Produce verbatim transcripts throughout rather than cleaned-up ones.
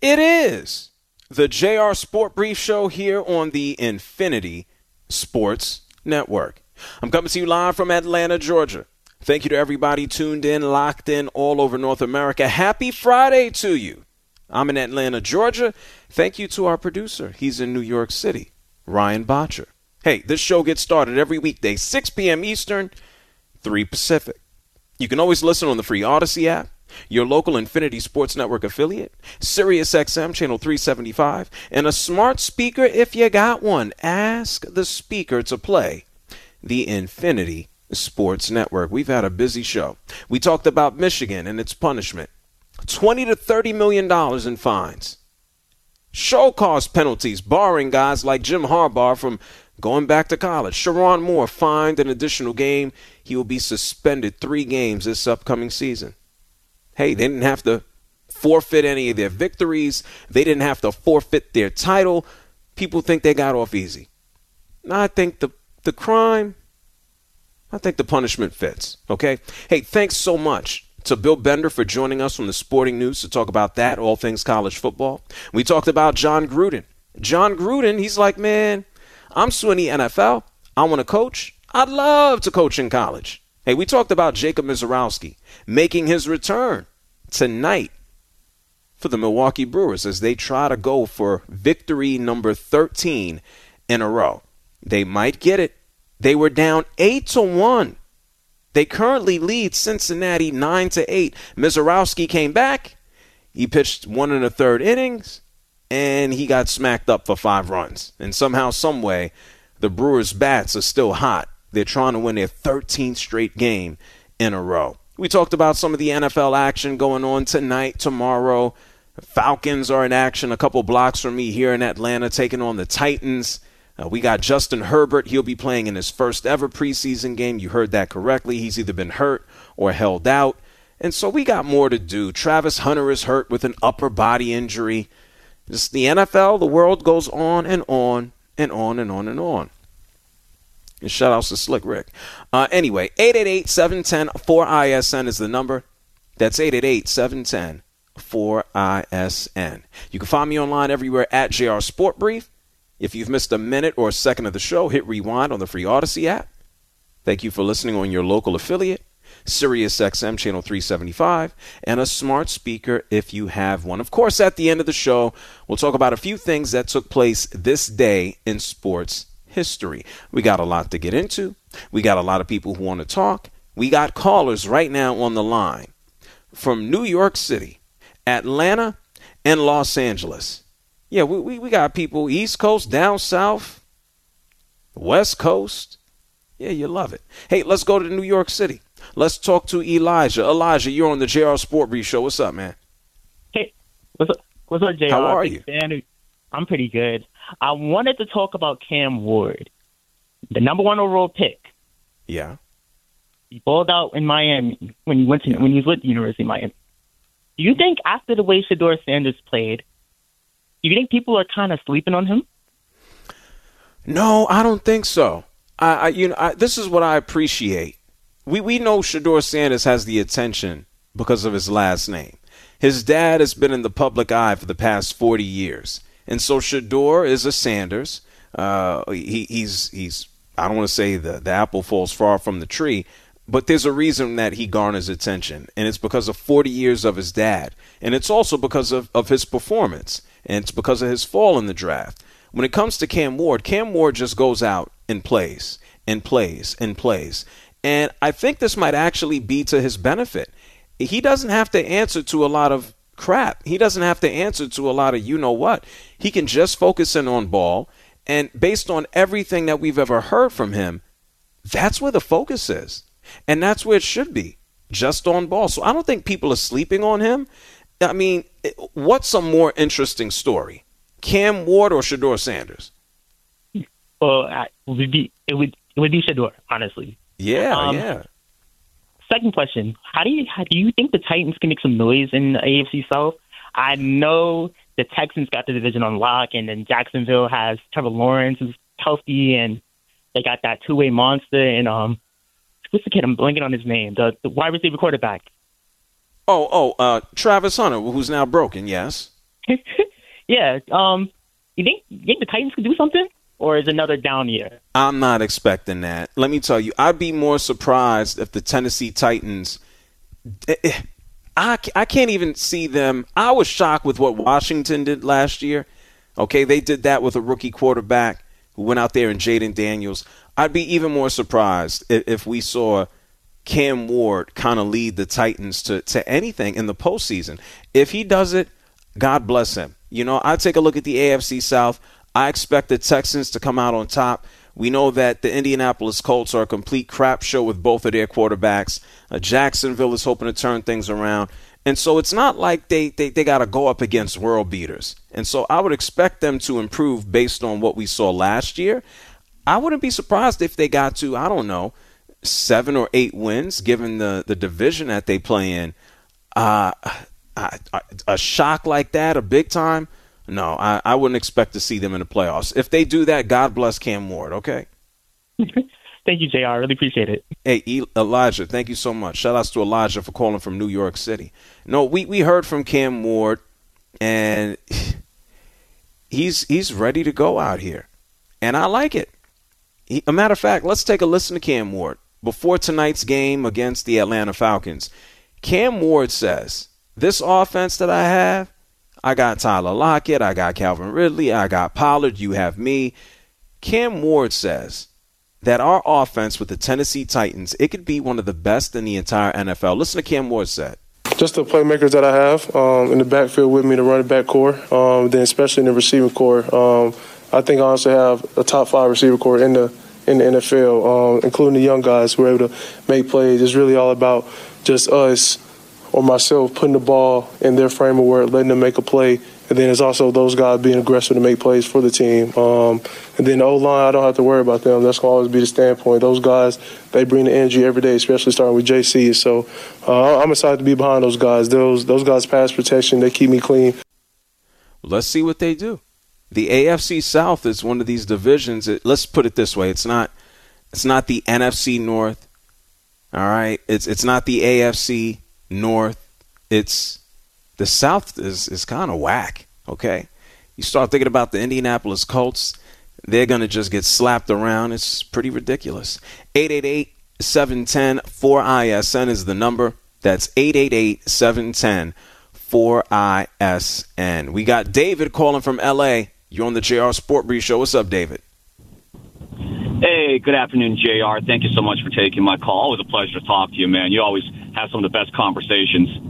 It is the J R Sport Brief Show here on the Infinity Sports Network. I'm coming to you live from Atlanta, Georgia. Thank you to everybody tuned in, locked in all over North America. Happy Friday to you. I'm in Atlanta, Georgia. Thank you to our producer. He's in New York City, Ryan Botcher. Hey, this show gets started every weekday, six p.m. Eastern, three Pacific. You can always listen on the free Odyssey app, your local Infinity Sports Network affiliate, Sirius X M channel three seventy-five, and a smart speaker if you got one. Ask the speaker to play the Infinity Sports Network. We've had a busy show. We talked about Michigan and its punishment. twenty to thirty million dollars in fines. Show cause penalties, barring guys like Jim Harbaugh from going back to college. Sharon Moore fined an additional game. He will be suspended three games this upcoming season. Hey, they didn't have to forfeit any of their victories. They didn't have to forfeit their title. People think they got off easy. I think the, the crime, I think the punishment fits, okay? Hey, thanks so much to Bill Bender for joining us from the Sporting News to talk about that, all things college football. We talked about John Gruden. John Gruden, he's like, man, I'm suing the N F L. I want to coach. I'd love to coach in college. Hey, we talked about Jacob Mizorowski making his return tonight for the Milwaukee Brewers as they try to go for victory number thirteen in a row. They might get it. They were down eight to one. They currently lead Cincinnati nine to eight. Mizorowski came back. He pitched one and a third innings, and he got smacked up for five runs. And somehow, some way, the Brewers' bats are still hot. They're trying to win their thirteenth straight game in a row. We talked about some of the N F L action going on tonight, tomorrow. The Falcons are in action a couple blocks from me here in Atlanta, taking on the Titans. Uh, we got Justin Herbert. He'll be playing in his first ever preseason game. You heard that correctly. He's either been hurt or held out. And so we got more to do. Travis Hunter is hurt with an upper body injury. Just the N F L, the world goes on and on and on and on and on. And shout outs to Slick Rick. Uh, anyway, eight eight eight, seven one zero, four I S N is the number. That's eight eight eight, seven one zero, four I S N. You can find me online everywhere at J R Sport Brief. If you've missed a minute or a second of the show, hit rewind on the free Odyssey app. Thank you for listening on your local affiliate, Sirius X M channel three seventy-five, and a smart speaker if you have one. Of course, at the end of the show, we'll talk about a few things that took place this day in sports history. We got a lot to get into. We got a lot of people who want to talk. We got callers right now on the line from New York City, Atlanta, and Los Angeles. Yeah, we, we, we got people East Coast, down South, West Coast. Yeah, you love it. Hey, let's go to New York City. Let's talk to Elijah. Elijah, you're on the J R Sport Brief Show. What's up, man? Hey, what's up, what's up, J R? How are you? I'm pretty good. I wanted to talk about Cam Ward, the number one overall pick. Yeah. He balled out in Miami when he went to yeah. when he was with the University of Miami. Do you think after the way Shedeur Sanders played, do you think people are kind of sleeping on him? No, I don't think so. I, I you know, I, this is what I appreciate. We we know Shedeur Sanders has the attention because of his last name. His dad has been in the public eye for the past forty years. And so Shedeur is a Sanders. Uh, he, he's, he's, I don't want to say the, the apple falls far from the tree, but there's a reason that he garners attention. And it's because of forty years of his dad. And it's also because of, of his performance. And it's because of his fall in the draft. When it comes to Cam Ward, Cam Ward just goes out and plays and plays and plays. And I think this might actually be to his benefit. He doesn't have to answer to a lot of crap. He doesn't have to answer to a lot of you-know-what. He can just focus in on ball. And based on everything that we've ever heard from him, that's where the focus is. And that's where it should be, just on ball. So I don't think people are sleeping on him. I mean, what's a more interesting story, Cam Ward or Shedeur Sanders? Well, it would be it would it would be Shedeur, honestly. Yeah, um, yeah. Second question: How do you how do you think the Titans can make some noise in the A F C South? I know the Texans got the division on lock, and then Jacksonville has Trevor Lawrence who's healthy, and they got that two way monster. And um, what's the kid? I'm blanking on his name. The the wide receiver quarterback. Oh, oh, uh, Travis Hunter, who's now broken. Yes. yeah. Um, you think you think the Titans could do something, or is it another down year? I'm not expecting that. Let me tell you, I'd be more surprised if the Tennessee Titans. I, I can't even see them. I was shocked with what Washington did last year. Okay, they did that with a rookie quarterback who went out there and Jaden Daniels. I'd be even more surprised if, if we saw Cam Ward kind of lead the Titans to, to anything in the postseason. If he does it, God bless him. You know, I take a look at the A F C South. I expect the Texans to come out on top. We know that the Indianapolis Colts are a complete crap show with both of their quarterbacks. Uh, Jacksonville is hoping to turn things around. And so it's not like they, they, they got to go up against world beaters. And so I would expect them to improve based on what we saw last year. I wouldn't be surprised if they got to, I don't know, seven or eight wins, given the, the division that they play in. Uh, a, a shock like that, a big time, no, I, I wouldn't expect to see them in the playoffs. If they do that, God bless Cam Ward, okay? Thank you, J R. I really appreciate it. Hey, Elijah, thank you so much. Shout outs to Elijah for calling from New York City. No, we, we heard from Cam Ward, and he's he's ready to go out here. And I like it. He, a matter of fact, let's take a listen to Cam Ward. Before tonight's game against the Atlanta Falcons, Cam Ward says, this offense that I have, I got Tyler Lockett, I got Calvin Ridley, I got Pollard, you have me. Cam Ward says that our offense with the Tennessee Titans, it could be one of the best in the entire N F L. Listen to Cam Ward said. Just the playmakers that I have um, in the backfield with me, the running back core, um, then especially in the receiving core. Um, I think I also have a top five receiver core in the in the N F L, um, including the young guys who are able to make plays. It's really all about just us or myself putting the ball in their frame of work, letting them make a play. And then it's also those guys being aggressive to make plays for the team. Um, and then the O-line, I don't have to worry about them. That's going to always be the standpoint. Those guys, they bring the energy every day, especially starting with J C. So uh, I'm excited to be behind those guys. Those those guys pass protection. They keep me clean. Let's see what they do. The A F C South is one of these divisions. It, let's put it this way. It's not it's not the N F C North. All right. It's it's not the A F C North. It's the South is, is kind of whack, okay? You start thinking about the Indianapolis Colts, they're going to just get slapped around. It's pretty ridiculous. eight eight eight, seven one zero, four I S N is the number. That's eight eight eight, seven one zero, four I S N. We got David calling from L A. You're on the J R Sport Brief Show. What's up, David? Hey, good afternoon, J R. Thank you so much for taking my call. Always a pleasure to talk to you, man. You always have some of the best conversations.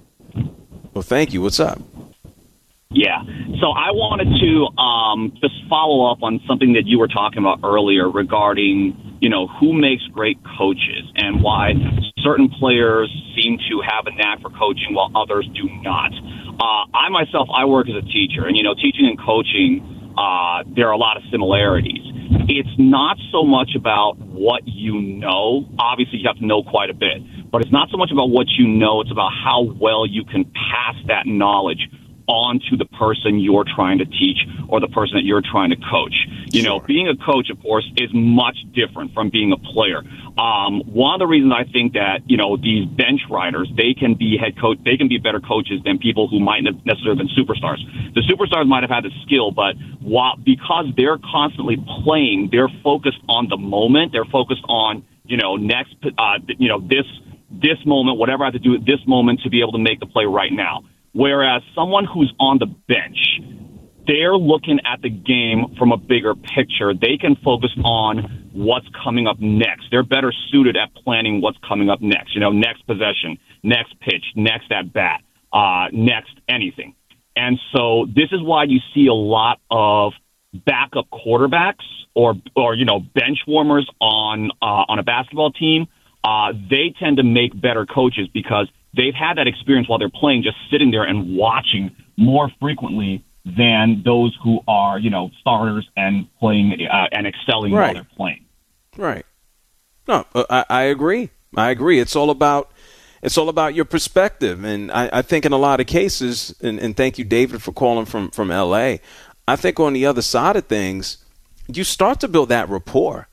Well, thank you. What's up? Yeah. So I wanted to um, just follow up on something that you were talking about earlier regarding, you know, who makes great coaches and why certain players seem to have a knack for coaching while others do not. Uh, I myself, I work as a teacher, and, you know, teaching and coaching, uh, there are a lot of similarities. It's not so much about what you know. Obviously, you have to know quite a bit. But it's not so much about what you know. It's about how well you can pass that knowledge on to the person you're trying to teach or the person that you're trying to coach. You know, being a coach, of course, is much different from being a player. Um, one of the reasons I think that, you know, these bench riders, they can be head coach, they can be better coaches than people who might not necessarily have been superstars. The superstars might have had the skill, but while, because they're constantly playing, they're focused on the moment. They're focused on, you know, next, uh, you know, this, this moment, whatever I have to do at this moment to be able to make the play right now. Whereas someone who's on the bench, they're looking at the game from a bigger picture. They can focus on what's coming up next. They're better suited at planning what's coming up next. You know, next possession, next pitch, next at bat, uh, next anything. And so this is why you see a lot of backup quarterbacks or, or you know, bench warmers on uh, on a basketball team. Uh, they tend to make better coaches because they've had that experience while they're playing, just sitting there and watching more frequently than those who are, you know, starters and playing uh, and excelling right. while they're playing. Right. No, I, I agree. I agree. It's all about it's all about your perspective, and I, I think in a lot of cases, and, and thank you, David, for calling from from L A. I think on the other side of things, you start to build that rapport.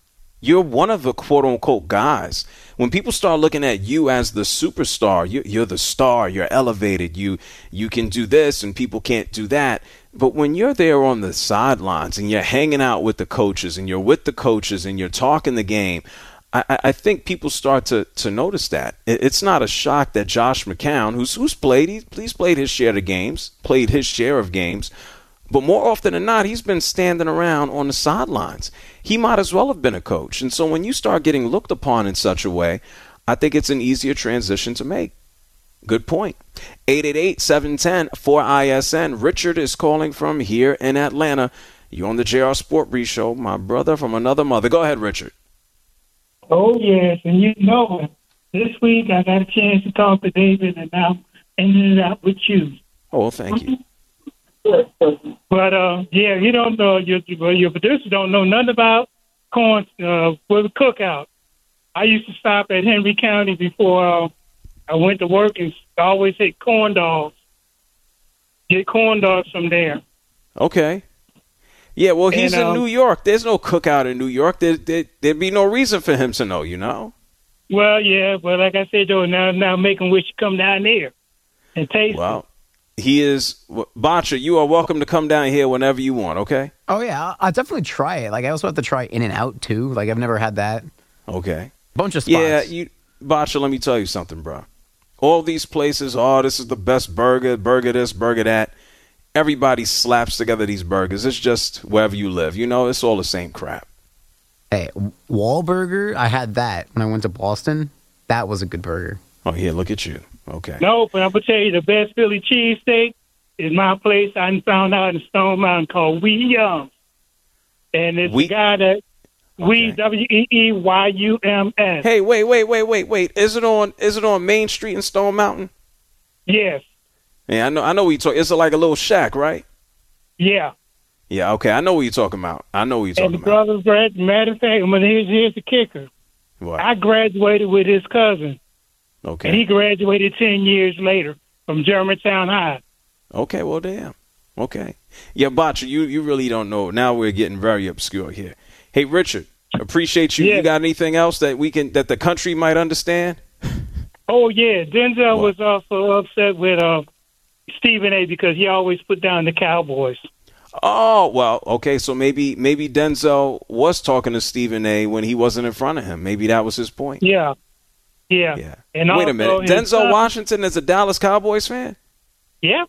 You're one of the quote-unquote guys. When people start looking at you as the superstar, you, you're the star, you're elevated, you you can do this and people can't do that. But when you're there on the sidelines and you're hanging out with the coaches and you're with the coaches and you're talking the game, I, I think people start to, to notice that. It, it's not a shock that Josh McCown, who's, who's played, he, he's played his share of games, played his share of games, but more often than not, he's been standing around on the sidelines. He might as well have been a coach. And so when you start getting looked upon in such a way, I think it's an easier transition to make. Good point. eight eight eight, seven one zero, four I S N. Richard is calling from here in Atlanta. You're on the J R Sport Brief Show, my brother from another mother. Go ahead, Richard. Oh, yes. And you know, this week I got a chance to talk to David, and now ended it up with you. Oh, well, thank you. But, uh, yeah, you don't know, your, your producer don't know nothing about corn uh, with a cookout. I used to stop at Henry County before uh, I went to work and always hit corn dogs. Get corn dogs from there. Okay. Yeah, well, he's and, in um, New York. There's no cookout in New York. There, there, there'd be no reason for him to know, you know? Well, yeah, but like I said, Joe, now, now make him wish you come down there and taste Well, it. he is – Bacha, you are welcome to come down here whenever you want, okay? Oh, yeah. I'll, I'll definitely try it. Like, I also have to try In-N-Out, too. Like, I've never had that. Okay. Bunch of spots. Yeah, you, Bacha, let me tell you something, bro. All these places, oh, this is the best burger, burger this, burger that. Everybody slaps together these burgers. It's just wherever you live. You know, it's all the same crap. Hey, Wahlburger, I had that when I went to Boston. That was a good burger. Oh, here, look at you. Okay. No, but I'm going to tell you, the best Philly cheesesteak is my place I found out in Stone Mountain called Wee Yums. And it's We- the guy that, Okay. Wee, W E E Y U M S. Hey, wait, wait, wait, wait, wait. Is it on Is it on Main Street in Stone Mountain? Yes. Yeah, I know I know what you talk. It's like a little shack, right? Yeah. Yeah, okay. I know what you're talking about. I know what you're And talking the about. brothers, grad- matter of fact, well, here's, here's the kicker. What? I graduated with his cousin, Okay. and he graduated ten years later from Germantown High. Okay, well, damn. Okay. Yeah, Bacha, you, you really don't know. Now we're getting very obscure here. Hey, Richard, appreciate you. Yeah. You got anything else that we can that the country might understand? Oh, yeah. Denzel What? was also upset with uh, Stephen A. because he always put down the Cowboys. Oh, well, okay, so maybe maybe Denzel was talking to Stephen A. when he wasn't in front of him. Maybe that was his point. Yeah. Yeah. Yeah. And Wait a also minute. his Denzel son- Washington is a Dallas Cowboys fan? Yeah.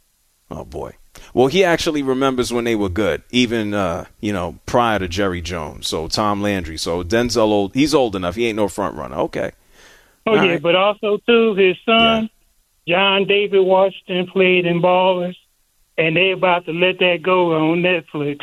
Oh, boy. Well, he actually remembers when they were good, even, uh, you know, prior to Jerry Jones. So Tom Landry. So Denzel, old, he's old enough. He ain't no front runner. Okay. Oh, All yeah. right. But also, too, his son, John David Washington, played in Ballers, and they about to let that go on Netflix.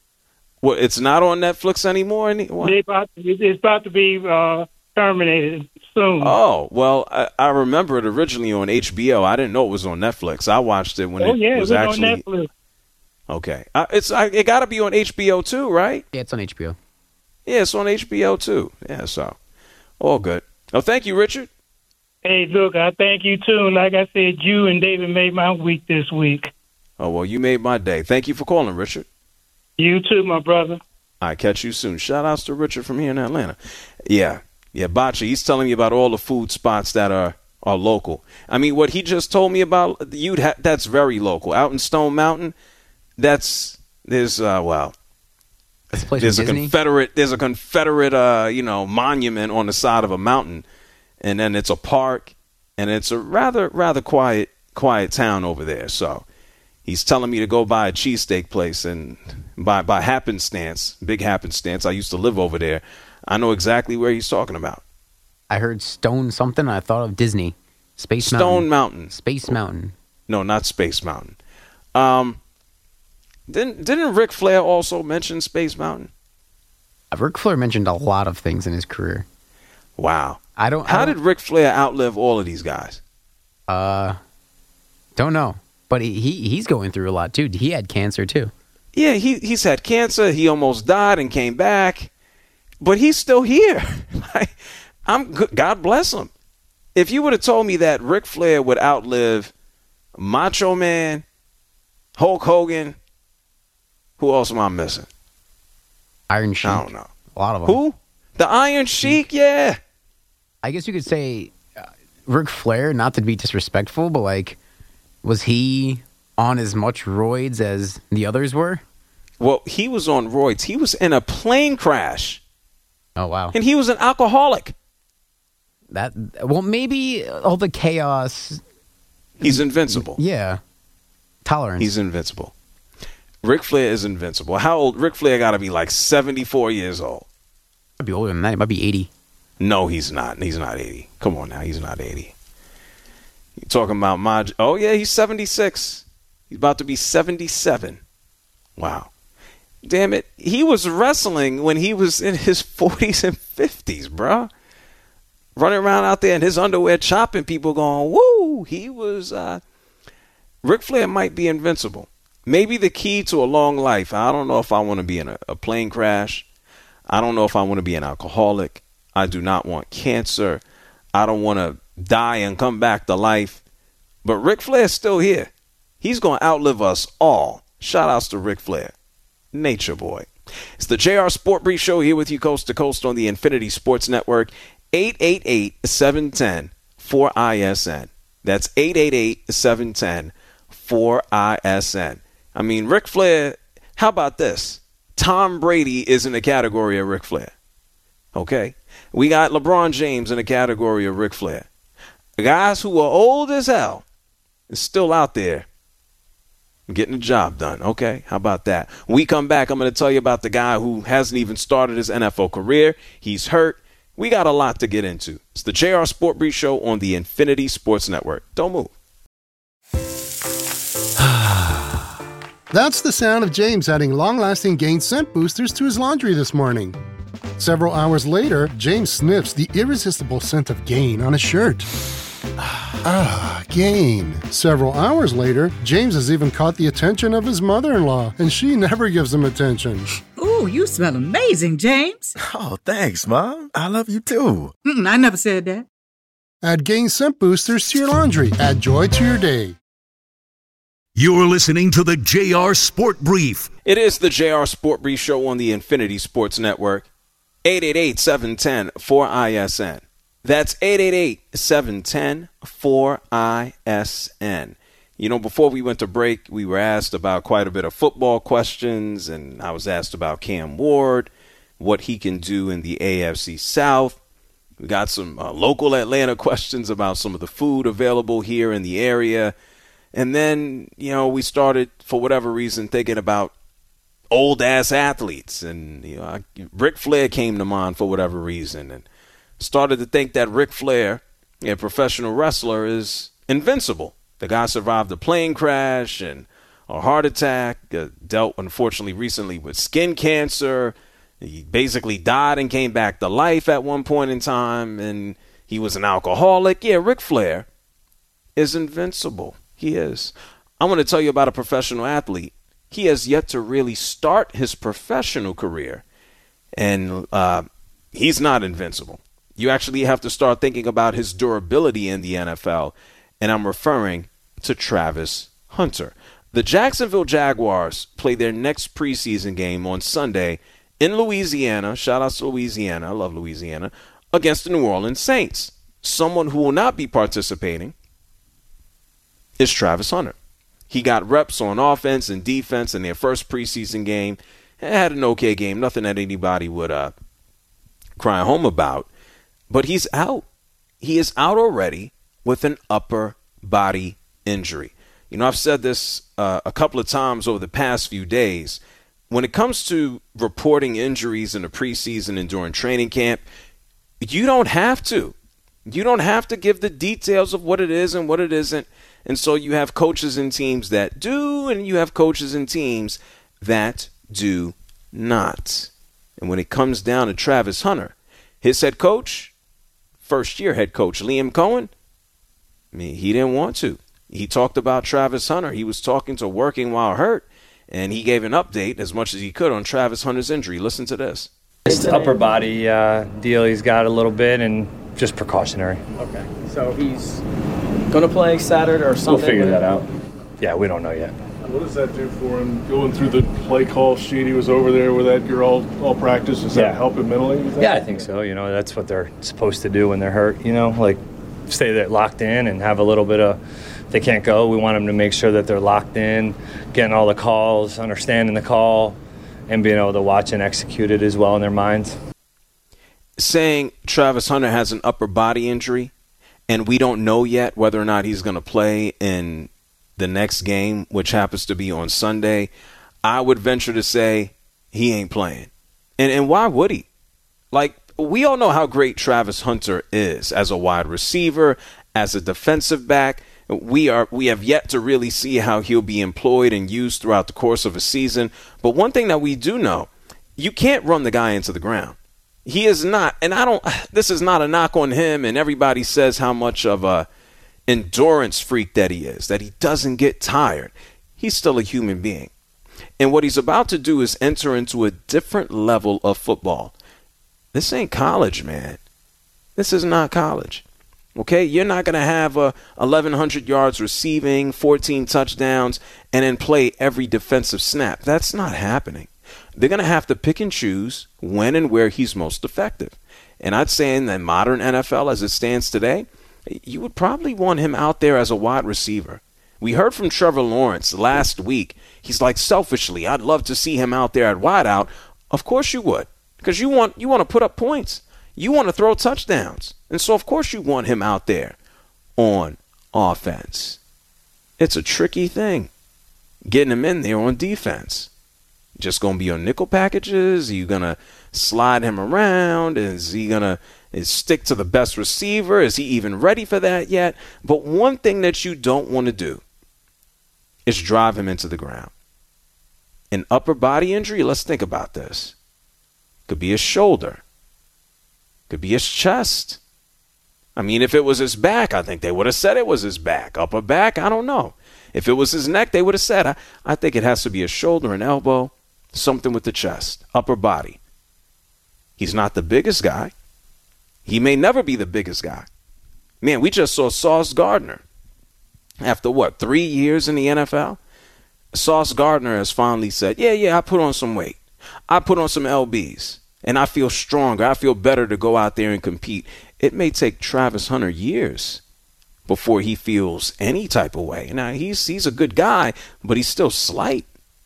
Well, it's not on Netflix anymore? Any, what? They about to, it's about to be uh, terminated soon. Oh, well, I, I remember it originally on H B O. I didn't know it was on Netflix. I watched it when oh, it yeah, was it was actually on Netflix. Okay. Uh, it's I, it got to be on H B O too, right? Yeah, it's on H B O. Yeah, it's on H B O too. Yeah, so all good. Oh, thank you, Richard. Hey, look, I thank you, too. And like I said, you and David made my week this week. Oh, well, you made my day. Thank you for calling, Richard. You too, my brother. I catch you soon. Shout outs to Richard from here in Atlanta. Yeah. Yeah, Bacha, he's telling me about all the food spots that are, are local. I mean, what he just told me about, you'd ha- that's very local. Out in Stone Mountain, that's, there's, uh, well, That's a place there's a in Disney. Confederate, there's a Confederate, uh, you know, monument on the side of a mountain. And then it's a park, and it's a rather, rather quiet, quiet town over there. So he's telling me to go buy a cheesesteak place, and by, by happenstance, big happenstance, I used to live over there. I know exactly where he's talking about. I heard Stone something. I thought of Disney. Space Stone Mountain. Mountain. Space Mountain. No, not Space Mountain. Um, didn't didn't Ric Flair also mention Space Mountain? Uh, Ric Flair mentioned a lot of things in his career. Wow. I don't. How I did don't, Ric Flair outlive all of these guys? Uh, don't know. But he, he he's going through a lot too. He had cancer too. Yeah, he he's had cancer. He almost died and came back, but he's still here. Like, I'm good. God bless him. If you would have told me that Ric Flair would outlive Macho Man, Hulk Hogan, who else am I missing? Iron Sheik. I don't know. A lot of them. Who? The Iron Sheik, yeah. I guess you could say uh, Ric Flair, not to be disrespectful, but like, was he on as much roids as the others were? Well, he was on roids. He was in a plane crash. Oh, wow. And he was an alcoholic. That Well, maybe all the chaos. He's invincible. Yeah. Tolerance. He's invincible. Ric Flair is invincible. How old? Ric Flair got to be like seventy-four years old. Might be older than that. He might be eighty. No, he's not. He's not eighty. Come on now. He's not eighty. You talking about my... Oh, yeah, he's seventy-six. He's about to be seventy-seven. Wow. Damn it. He was wrestling when he was in his forties and fifties, bro. Running around out there in his underwear chopping people going, woo! He was... Uh, Ric Flair might be invincible. Maybe the key to a long life. I don't know if I want to be in a, a plane crash. I don't know if I want to be an alcoholic. I do not want cancer. I don't want to die and come back to life. But Ric Flair's still here. He's going to outlive us all. Shout outs to Ric Flair. Nature boy. It's the J R Sport Brief Show here with you coast to coast on the Infinity Sports Network. eight eight eight, seven one zero, four I S N. That's eight eight eight, seven one zero, four I S N. I mean, Ric Flair, how about this? Tom Brady is in the category of Ric Flair. Okay? We got LeBron James in the category of Ric Flair. Guys who are old as hell is still out there getting the job done. Okay? How about that? When we come back, I'm going to tell you about the guy who hasn't even started his N F L career. He's hurt. We got a lot to get into. It's the J R Sport Brief Show on the Infinity Sports Network. Don't move. That's the sound of James adding long-lasting Gain scent boosters to his laundry this morning. Several hours later, James sniffs the irresistible scent of Gain on his shirt. Ah, Gain. Several hours later, James has even caught the attention of his mother-in-law, and she never gives him attention. Ooh, you smell amazing, James. Oh, thanks, Mom. I love you too. Mm-mm, I never said that. Add Gain scent boosters to your laundry. Add joy to your day. You're listening to the J R Sport Brief. It is the J R Sport Brief Show on the Infinity Sports Network. eight eight eight, seven one zero, four I S N. That's eight eight eight, seven one zero, four I S N. You know, before we went to break, we were asked about quite a bit of football questions, and I was asked about Cam Ward, what he can do in the A F C South. We got some uh, local Atlanta questions about some of the food available here in the area. And then, you know, we started, for whatever reason, thinking about old-ass athletes. And, you know, I, Ric Flair came to mind for whatever reason. And started to think that Ric Flair, a professional wrestler, is invincible. The guy survived a plane crash and a heart attack, uh, dealt, unfortunately, recently with skin cancer. He basically died and came back to life at one point in time. And he was an alcoholic. Yeah, Ric Flair is invincible. He is. I'm going to tell you about a professional athlete. He has yet to really start his professional career, and uh, he's not invincible. You actually have to start thinking about his durability in the N F L, and I'm referring to Travis Hunter. The Jacksonville Jaguars play their next preseason game on Sunday in Louisiana. Shout out to Louisiana. I love Louisiana. Against the New Orleans Saints. Someone who will not be participating is Travis Hunter. He got reps on offense and defense in their first preseason game. Had an okay game, nothing that anybody would uh, cry home about. But he's out. He is out already with an upper body injury. You know, I've said this uh, a couple of times over the past few days. When it comes to reporting injuries in the preseason and during training camp, you don't have to. You don't have to give the details of what it is and what it isn't. And so you have coaches and teams that do, and you have coaches and teams that do not. And when it comes down to Travis Hunter, his head coach, first-year head coach Liam Cohen, I mean, he didn't want to. He talked about Travis Hunter. He was talking to Working While Hurt, and he gave an update as much as he could on Travis Hunter's injury. Listen to this. It's the upper body uh, deal he's got a little bit, and just precautionary. Okay, so he's going to play Saturday or Sunday? We'll figure that out. Yeah, we don't know yet. What does that do for him? Going through the play call sheet, he was over there with that girl all, all practice. Does Yeah. that help him mentally? you think? Yeah, I think so. You know, that's what they're supposed to do when they're hurt. You know, like stay there locked in and have a little bit of. If they can't go, we want them to make sure that they're locked in, getting all the calls, understanding the call, and being able to watch and execute it as well in their minds. Saying Travis Hunter has an upper body injury, and we don't know yet whether or not he's going to play in the next game, which happens to be on Sunday, I would venture to say he ain't playing. And and why would he? Like, we all know how great Travis Hunter is as a wide receiver, as a defensive back. We are we have yet to really see how he'll be employed and used throughout the course of a season. But one thing that we do know, you can't run the guy into the ground. He is not, and I don't, this is not a knock on him, and everybody says how much of a endurance freak that he is, that he doesn't get tired. He's still a human being. And what he's about to do is enter into a different level of football. This ain't college, man. This is not college. Okay, you're not going to have a eleven hundred yards receiving, fourteen touchdowns, and then play every defensive snap. That's not happening. They're going to have to pick and choose when and where he's most effective. And I'd say in the modern N F L as it stands today, you would probably want him out there as a wide receiver. We heard from Trevor Lawrence last week. He's like, selfishly, I'd love to see him out there at wideout. Of course you would, because you want you want to put up points. You want to throw touchdowns. And so, of course, you want him out there on offense. It's a tricky thing, getting him in there on defense. Just going to be on nickel packages? Are you going to slide him around? Is he going to stick to the best receiver? Is he even ready for that yet? But one thing that you don't want to do is drive him into the ground. An upper body injury, let's think about this. Could be his shoulder. Could be his chest. I mean, if it was his back, I think they would have said it was his back. Upper back, I don't know. If it was his neck, they would have said, I, I think it has to be a shoulder, an elbow, something with the chest, upper body. He's not the biggest guy. He may never be the biggest guy. Man, we just saw Sauce Gardner. After what, three years in the N F L? Sauce Gardner has finally said, yeah, yeah, I put on some weight. I put on some L Bs. And I feel stronger. I feel better to go out there and compete. It may take Travis Hunter years before he feels any type of way. Now, he's he's a good guy, but he's still slight.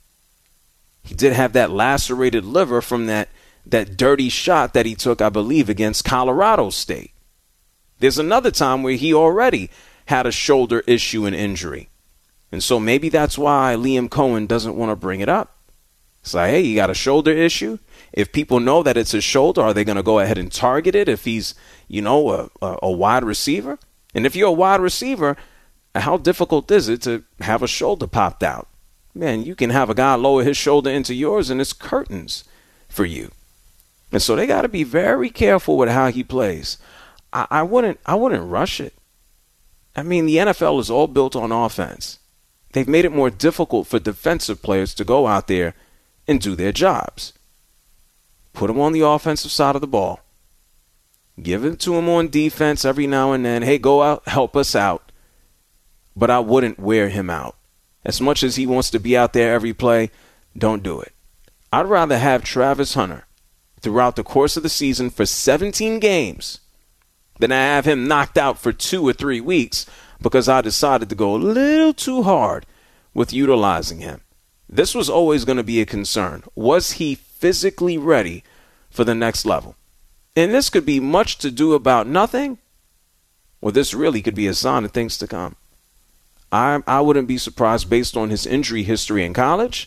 He did have that lacerated liver from that, that dirty shot that he took, I believe, against Colorado State. There's another time where he already had a shoulder issue and injury. And so maybe that's why Liam Cohen doesn't want to bring it up. It's like, hey, you got a shoulder issue? If people know that it's his shoulder, are they going to go ahead and target it if he's, you know, a, a, a wide receiver? And if you're a wide receiver, how difficult is it to have a shoulder popped out? Man, you can have a guy lower his shoulder into yours and it's curtains for you. And so they got to be very careful with how he plays. I, I wouldn't I wouldn't rush it. I mean, the N F L is all built on offense. They've made it more difficult for defensive players to go out there and do their jobs. Put him on the offensive side of the ball. Give it to him on defense every now and then. Hey, go out, help us out. But I wouldn't wear him out. As much as he wants to be out there every play, don't do it. I'd rather have Travis Hunter throughout the course of the season for seventeen games than I have him knocked out for two or three weeks because I decided to go a little too hard with utilizing him. This was always going to be a concern. Was he physically ready for the next level? And this could be much to do about nothing, or this really could be a sign of things to come. I I wouldn't be surprised, based on his injury history in college,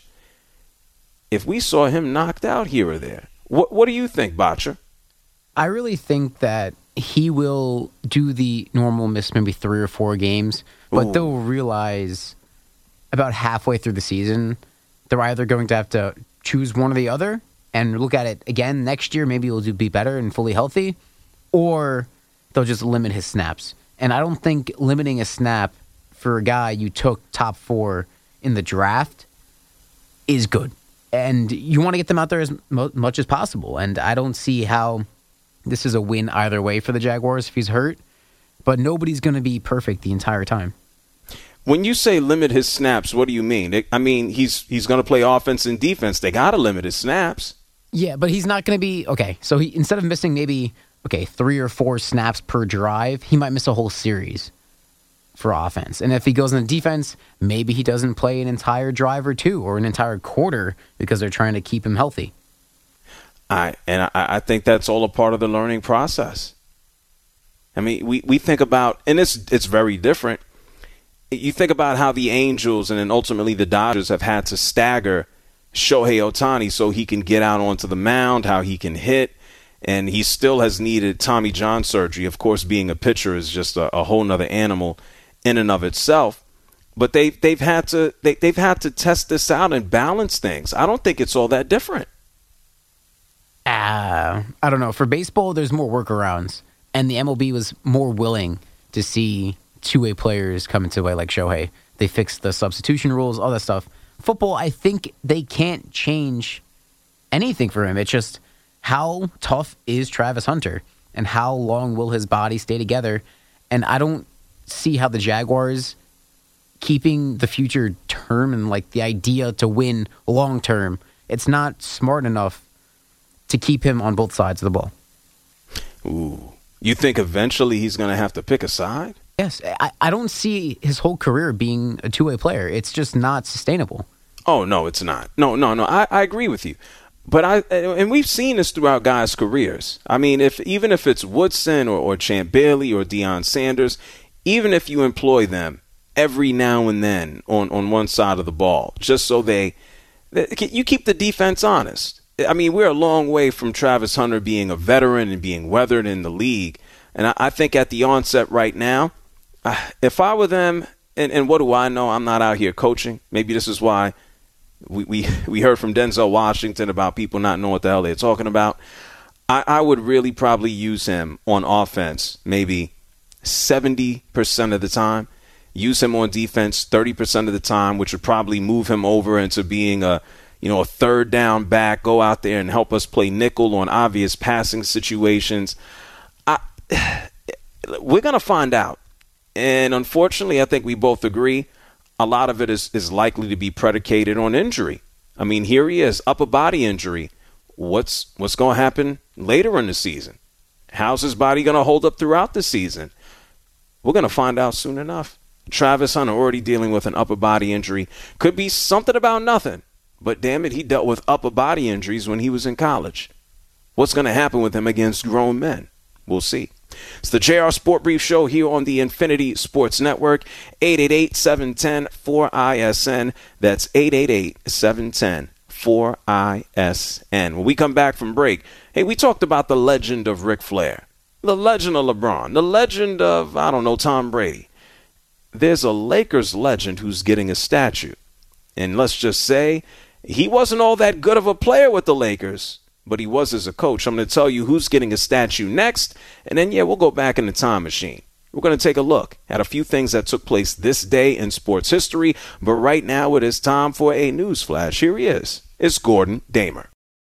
if we saw him knocked out here or there. What What do you think, Botcher? I really think that he will do the normal miss maybe three or four games, but Ooh. They'll realize about halfway through the season they're either going to have to choose one or the other and look at it again next year. Maybe he'll do be better and fully healthy, or they'll just limit his snaps. And I don't think limiting a snap for a guy you took top four in the draft is good. And you want to get them out there as mo- much as possible. And I don't see how this is a win either way for the Jaguars if he's hurt. But nobody's going to be perfect the entire time. When you say limit his snaps, what do you mean? I mean, he's he's going to play offense and defense. They got to limit his snaps. Yeah, but he's not going to be okay. So he instead of missing maybe okay three or four snaps per drive, he might miss a whole series for offense. And if he goes in the defense, maybe he doesn't play an entire drive or two or an entire quarter because they're trying to keep him healthy. I and I, I think that's all a part of the learning process. I mean, we, we think about, and it's it's very different. You think about how the Angels and then ultimately the Dodgers have had to stagger Shohei Ohtani so he can get out onto the mound, how he can hit, and he still has needed Tommy John surgery. Of course, being a pitcher is just a, a whole nother animal in and of itself. But they they've had to they, they've had to test this out and balance things. I don't think it's all that different. Uh, I don't know. For baseball, there's more workarounds, and the M L B was more willing to see two-way players come into play like Shohei. They fixed the substitution rules, all that stuff. Football, I think they can't change anything for him. It's just how tough is Travis Hunter, and how long will his body stay together? And I don't see how the Jaguars keeping the future term and like the idea to win long term, it's not smart enough to keep him on both sides of the ball. Ooh. You think eventually he's going to have to pick a side? Yes. I, I don't see his whole career being a two-way player. It's just not sustainable. Oh, no, it's not. No, no, no. I, I agree with you. But I and we've seen this throughout guys' careers. I mean, if even if it's Woodson or, or Champ Bailey or Deion Sanders, even if you employ them every now and then on, on one side of the ball, just so they, they you keep the defense honest. I mean, we're a long way from Travis Hunter being a veteran and being weathered in the league. And I, I think at the onset right now, uh, if I were them, and, and what do I know? I'm not out here coaching. Maybe this is why we, we, we heard from Denzel Washington about people not knowing what the hell they're talking about. I, I would really probably use him on offense maybe seventy percent of the time. Use him on defense thirty percent of the time, which would probably move him over into being a you know, a third down back, go out there and help us play nickel on obvious passing situations. I, we're going to find out. And unfortunately, I think we both agree a lot of it is, is likely to be predicated on injury. I mean, here he is, upper body injury. What's, what's going to happen later in the season? How's his body going to hold up throughout the season? We're going to find out soon enough. Travis Hunter already dealing with an upper body injury. Could be something about nothing. But damn it, he dealt with upper body injuries when he was in college. What's going to happen with him against grown men? We'll see. It's the J R Sport Brief Show here on the Infinity Sports Network. eight eight eight, seven one zero, four I S N. That's eight eight eight, seven one zero, four I S N. When we come back from break, hey, we talked about the legend of Ric Flair, the legend of LeBron, the legend of, I don't know, Tom Brady. There's a Lakers legend who's getting a statue. And let's just say, he wasn't all that good of a player with the Lakers, but he was as a coach. I'm going to tell you who's getting a statue next, and then, yeah, we'll go back in the time machine. We're going to take a look at a few things that took place this day in sports history, but right now it is time for a news flash. Here he is. It's Gordon Damer.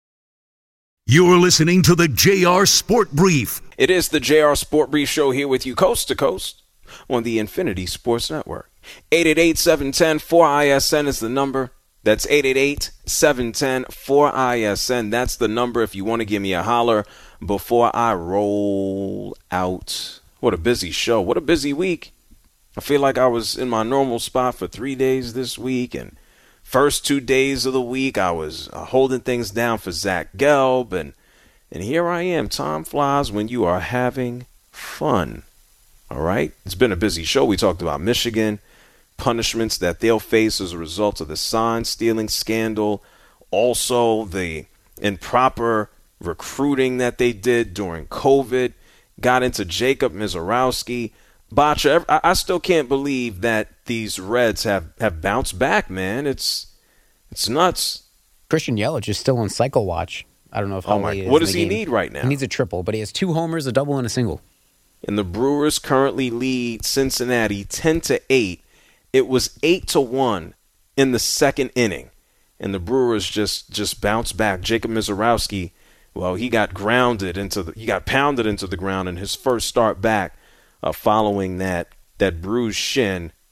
You're listening to the J R Sport Brief. It is the J R Sport Brief Show here with you coast to coast on the Infinity Sports Network. eight eight eight, seven one zero, four I S N is the number. That's eight eight eight, seven one zero, four I S N. That's the number if you want to give me a holler before I roll out. What a busy show. What a busy week. I feel like I was in my normal spot for three days this week. And first two days of the week, I was uh, holding things down for Zach Gelb. And, and here I am. Time flies when you are having fun. All right? It's been a busy show. We talked about Michigan. Punishments that they'll face as a result of the sign stealing scandal, also the improper recruiting that they did during COVID, got into Jacob Mizorowski. Botcha, I still can't believe that these Reds have, have bounced back, man. It's it's nuts. Christian Yelich is still on cycle watch. I don't know if how oh my, late what does he game. need right now? He needs a triple, but he has two homers, a double, and a single. And the Brewers currently lead Cincinnati ten to eight. It was eight to one in the second inning, and the Brewers just just bounced back. Jacob Mizorowski, well, he got grounded into the he got pounded into the ground in his first start back, uh, following that that bruised shin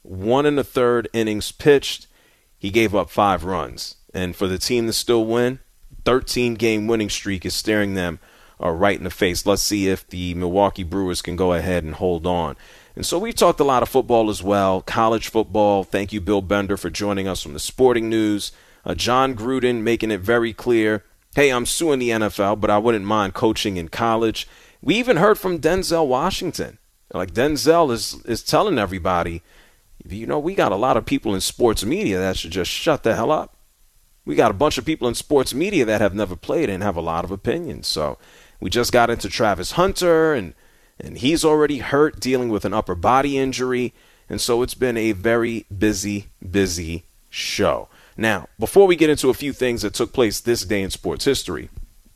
one and a third innings pitched, he gave up five runs. And for the team to still win, thirteen-game winning streak is staring them uh, right in the face. Let's see if the Milwaukee Brewers can go ahead and hold on. And so we've talked a lot of football as well, college football. Thank you, Bill Bender, for joining us from the Sporting News. Uh, John Gruden making it very clear, hey, I'm suing the N F L, but I wouldn't mind coaching in college. We even heard from Denzel Washington. Like, Denzel is, is telling everybody, you know, we got a lot of people in sports media that should just shut the hell up. We got a bunch of people in sports media that have never played and have a lot of opinions. So we just got into Travis Hunter, and and he's already hurt, dealing with an upper body injury. And so it's been a very busy, busy show. Now, before we get into a few things that took place this day in sports history,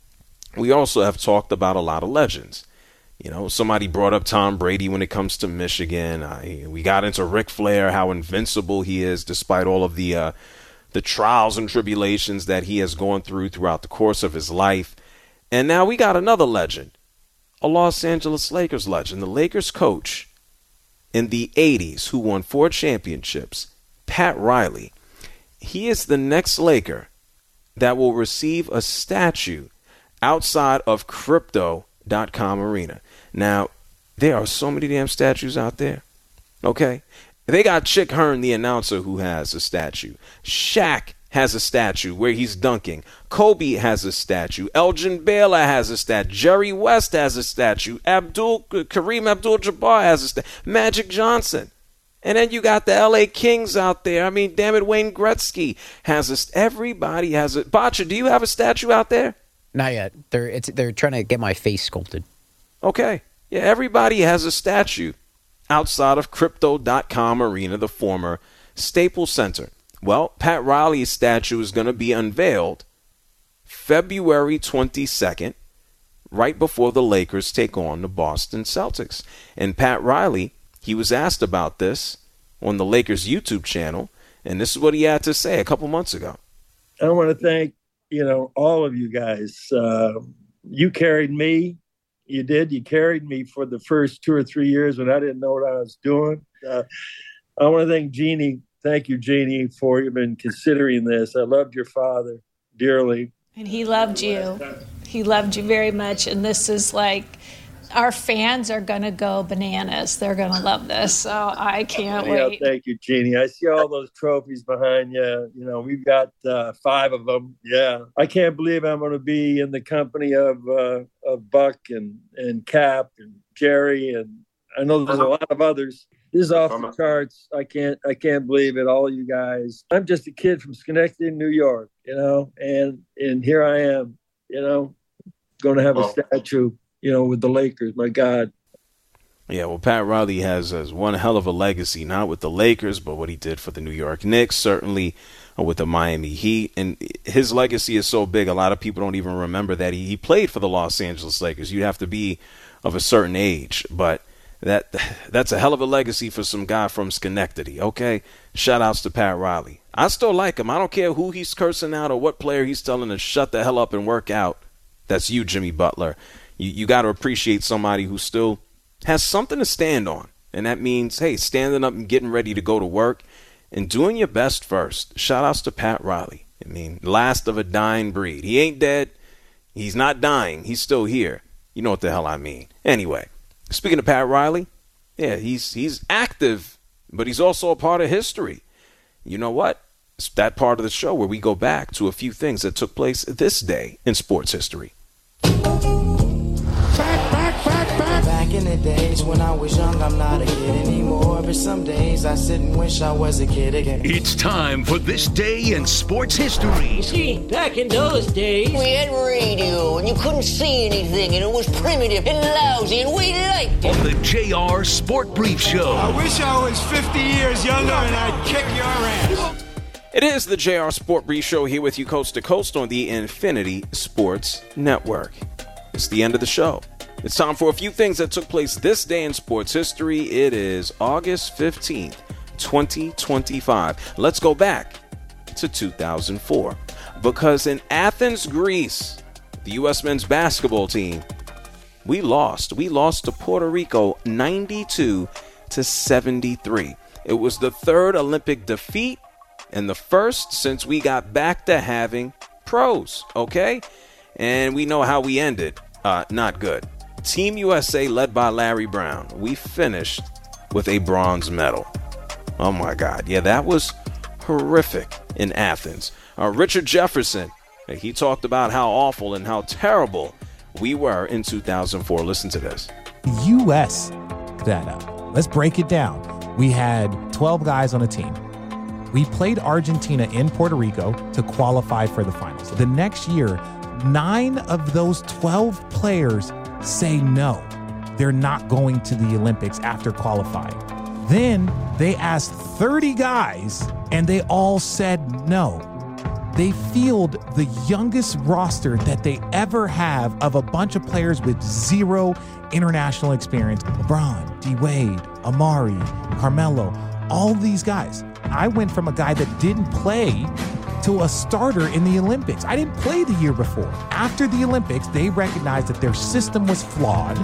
we also have talked about a lot of legends. You know, somebody brought up Tom Brady when it comes to Michigan. I, we got into Ric Flair, how invincible he is despite all of the uh, the trials and tribulations that he has gone through throughout the course of his life. And now we got another legend, a Los Angeles Lakers legend, the Lakers coach in the eighties who won four championships, Pat Riley. He is the next Laker that will receive a statue outside of Crypto dot com arena. Now, there are so many damn statues out there. Okay? They got Chick Hearn, the announcer, who has a statue. Shaq has a statue where he's dunking. Kobe has a statue. Elgin Baylor has a statue. Jerry West has a statue. Abdul Kareem Abdul-Jabbar has a statue. Magic Johnson. And then you got the L A Kings out there. I mean, damn it, Wayne Gretzky has a st- everybody has a Botcha, do you have a statue out there? Not yet. They're it's they're trying to get my face sculpted. Okay. Yeah, everybody has a statue outside of Crypto dot com arena, the former Staples Center. Well, Pat Riley's statue is going to be unveiled February twenty-second, right before the Lakers take on the Boston Celtics. And Pat Riley, he was asked about this on the Lakers YouTube channel, and this is what he had to say a couple months ago. I want to thank, you know, all of you guys. Uh, you carried me. You did. You carried me for the first two or three years when I didn't know what I was doing. Uh, I want to thank Jeannie. Thank you, Jeannie, for even considering this. I loved your father dearly. And he loved you. He loved you very much. And this is like, our fans are going to go bananas. They're going to love this. So I can't yeah, wait. Thank you, Jeannie. I see all those trophies behind you. You know, we've got uh, five of them. Yeah. I can't believe I'm going to be in the company of uh, of Buck and, and Cap and Jerry. And I know there's a lot of others. This is off the charts. I can't I can't believe it, all you guys. I'm just a kid from Schenectady, New York, you know, and and here I am, you know, going to have a statue, you know, with the Lakers. My God. Yeah, well, Pat Riley has, has one hell of a legacy, not with the Lakers, but what he did for the New York Knicks, certainly with the Miami Heat. And his legacy is so big, a lot of people don't even remember that he, he played for the Los Angeles Lakers. You'd have to be of a certain age, but that that's a hell of a legacy for some guy from Schenectady, okay? Shout-outs to Pat Riley. I still like him. I don't care who he's cursing out or what player he's telling to shut the hell up and work out. That's you, Jimmy Butler. You, you got to appreciate somebody who still has something to stand on. And that means, hey, standing up and getting ready to go to work and doing your best first. Shout-outs to Pat Riley. I mean, last of a dying breed. He ain't dead. He's not dying. He's still here. You know what the hell I mean. Anyway. Speaking of Pat Riley, yeah, he's he's active, but he's also a part of history. You know what? It's that part of the show where we go back to a few things that took place this day in sports history. Back in the days when I was young, I'm not a kid anymore. But some days I sit and wish I was a kid again. It's time for This Day in Sports History. You see, back in those days, we had radio and you couldn't see anything and it was primitive and lousy and we liked it. On the J R Sport Brief Show. I wish I was fifty years younger and I'd kick your ass. It is the J R Sport Brief Show here with you coast to coast on the Infinity Sports Network. It's the end of the show. It's time for a few things that took place this day in sports history. It is August fifteenth, twenty twenty-five. Let's go back to two thousand four. Because in Athens, Greece, the U S men's basketball team, we lost. We lost to Puerto Rico ninety-two to seventy-three. It was the third Olympic defeat and the first since we got back to having pros, okay? And we know how we ended. Uh, not good. Team U S A, led by Larry Brown, we finished with a bronze medal. Oh, my God. Yeah, that was horrific in Athens. Uh, Richard Jefferson, he talked about how awful and how terrible we were in two thousand four. Listen to this. U S that up. Let's break it down. We had twelve guys on a team. We played Argentina in Puerto Rico to qualify for the finals. The next year, nine of those twelve players say no. They're not going to the Olympics after qualifying. Then they asked thirty guys, and they all said no. They field the youngest roster that they ever have of a bunch of players with zero international experience. LeBron, D-Wade, Amari, Carmelo, all these guys. I went from a guy that didn't play to a starter in the Olympics. I didn't play the year before. After the Olympics, they recognized that their system was flawed.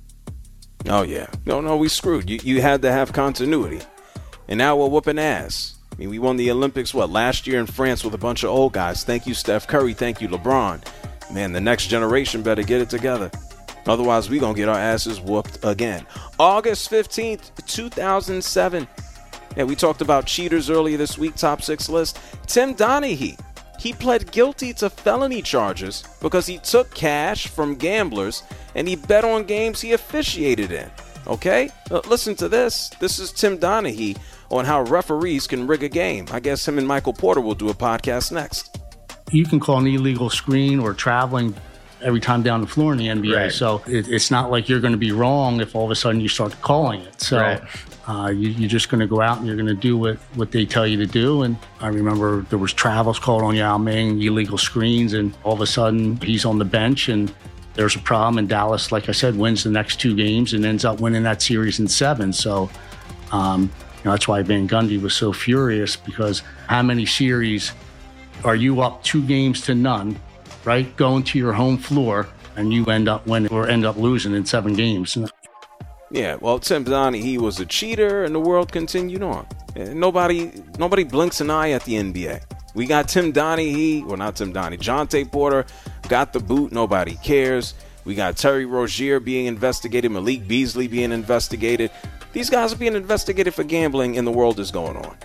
Oh, yeah. No, no, we screwed. You, you had to have continuity. And now we're whooping ass. I mean, we won the Olympics, what, last year in France with a bunch of old guys. Thank you, Steph Curry. Thank you, LeBron. Man, the next generation better get it together. Otherwise, we going to get our asses whooped again. August fifteenth, two thousand seven. Yeah, we talked about cheaters earlier this week, top six list. Tim Donaghy. He pled guilty to felony charges because he took cash from gamblers and he bet on games he officiated in. Okay? Uh, listen to this. This is Tim Donaghy on how referees can rig a game. I guess him and Michael Porter will do a podcast next. You can call an illegal screen or traveling every time down the floor in the N B A. Right. So it, it's not like you're going to be wrong if all of a sudden you start calling it. So right. uh, you, you're just going to go out and you're going to do what, what they tell you to do. And I remember there was travels called on Yao Ming, illegal screens, and all of a sudden he's on the bench and there's a problem. And Dallas, like I said, wins the next two games and ends up winning that series in seven. So um, you know, that's why Van Gundy was so furious, because how many series are you up two games to none, right? Going to your home floor and you end up winning or end up losing in seven games. Yeah, well, Tim Donaghy, he was a cheater and the world continued on. Nobody nobody blinks an eye at the N B A. We got Tim Donaghy, well, not Tim Donaghy, Jonte Porter got the boot. Nobody cares. We got Terry Rozier being investigated, Malik Beasley being investigated. These guys are being investigated for gambling and the world is going on.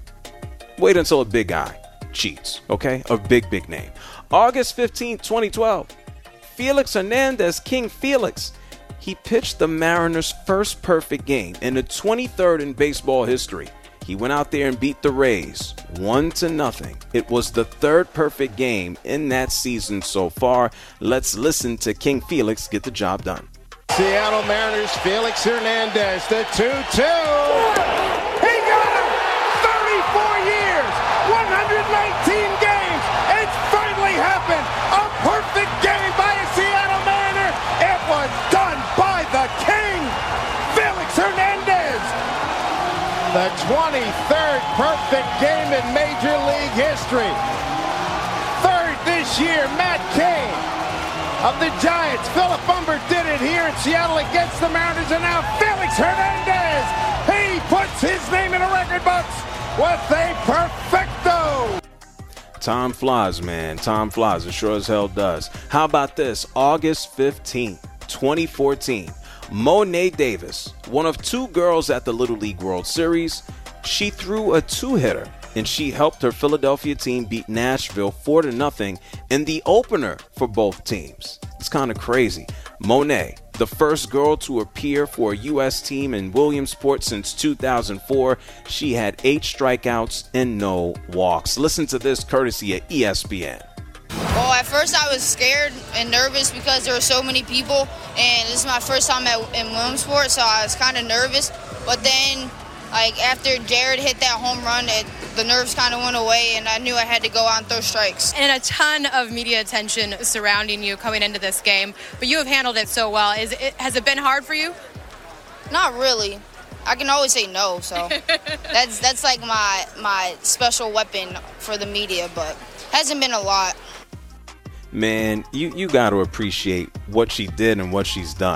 Wait until a big guy cheats, okay? A big, big name. August fifteenth, twenty twelve. Felix Hernandez, King Felix. He pitched the Mariners' first perfect game in the twenty-third in baseball history. He went out there and beat the Rays one to nothing. It was the third perfect game in that season so far. Let's listen to King Felix get the job done. Seattle Mariners, Felix Hernandez, the two two. He got him! thirty-four years, one hundred nineteen games. It's finally happened. A perfect game by a Seattle Mariner. It was done by the King, Felix Hernandez. The twenty-third perfect game in Major League history. Third this year, Matt Cain of the Giants. Philip Humber did it here in Seattle against the Mariners, and now Felix Hernandez, he puts his name in the record books with a perfecto. Time flies, man. Time flies. It sure as hell does. How about this? August fifteenth, twenty fourteen. Mo'ne Davis, one of two girls at the Little League World Series, she threw a two-hitter, and she helped her Philadelphia team beat Nashville four to nothing in the opener for both teams. It's kind of crazy. Mo'ne, the first girl to appear for a U S team in Williamsport since two thousand four. She had eight strikeouts and no walks. Listen to this courtesy of E S P N. Well, at first I was scared and nervous because there were so many people, and this is my first time at, in Williamsport, so I was kind of nervous. But then, like, after Jared hit that home run, it, the nerves kind of went away, and I knew I had to go out and throw strikes. And a ton of media attention surrounding you coming into this game, but you have handled it so well. Is it, has it been hard for you? Not really. I can always say no, so that's that's like my my special weapon for the media, but hasn't been a lot. Man, you, you got to appreciate what she did and what she's done.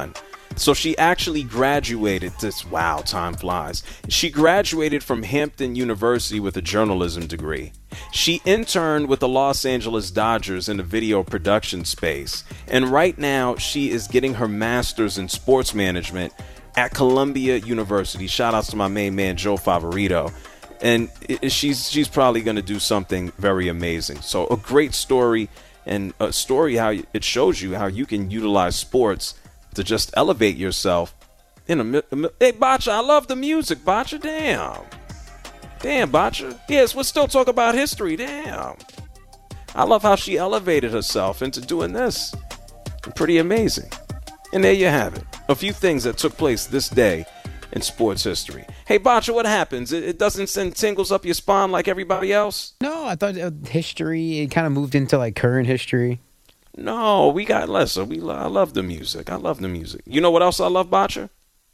So she actually graduated this, wow, time flies. She graduated from Hampton University with a journalism degree. She interned with the Los Angeles Dodgers in the video production space. And right now she is getting her master's in sports management at Columbia University. Shout outs to my main man, Joe Favorito. And it, she's she's probably going to do something very amazing. So a great story, and a story how it shows you how you can utilize sports to just elevate yourself. In a, a hey, Bacha, I love the music, Bacha. Damn. Damn, Bacha. Yes, we'll still talk about history. Damn. I love how she elevated herself into doing this. Pretty amazing. And there you have it. A few things that took place this day in sports history. Hey, Bacha, what happens? It, it doesn't send tingles up your spine like everybody else? No, I thought uh, history, it kind of moved into like current history. No, we got lesser. We I love the music. I love the music. You know what else I love, Bacha?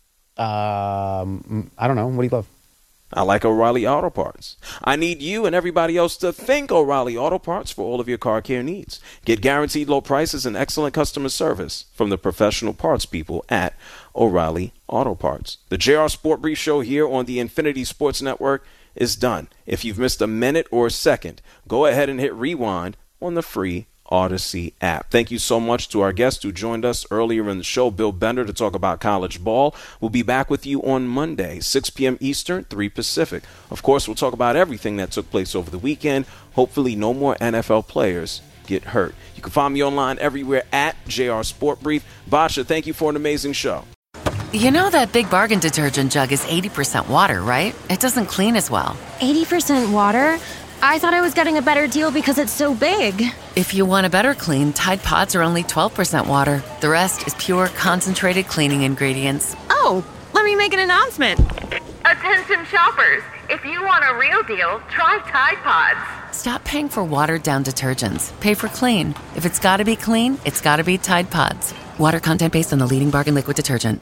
Um, I don't know. What do you love? I like O'Reilly Auto Parts. I need you and everybody else to thank O'Reilly Auto Parts for all of your car care needs. Get guaranteed low prices and excellent customer service from the professional parts people at O'Reilly Auto Parts. The J R Sport Brief Show here on the Infinity Sports Network is done. If you've missed a minute or a second, go ahead and hit rewind on the free Odyssey app. Thank you so much to our guest who joined us earlier in the show, Bill Bender, to talk about college ball. We'll be back with you on Monday, six p.m. Eastern, three Pacific. Of course, we'll talk about everything that took place over the weekend. Hopefully no more N F L players get hurt. You can find me online everywhere at J R Sport Brief. Bacha, thank you for an amazing show. You know that Big Bargain detergent jug is eighty percent water, right? It doesn't clean as well. eighty percent water? I thought I was getting a better deal because it's so big. If you want a better clean, Tide Pods are only twelve percent water. The rest is pure, concentrated cleaning ingredients. Oh, let me make an announcement. Attention shoppers, if you want a real deal, try Tide Pods. Stop paying for watered-down detergents. Pay for clean. If it's gotta be clean, it's gotta be Tide Pods. Water content based on the leading bargain liquid detergent.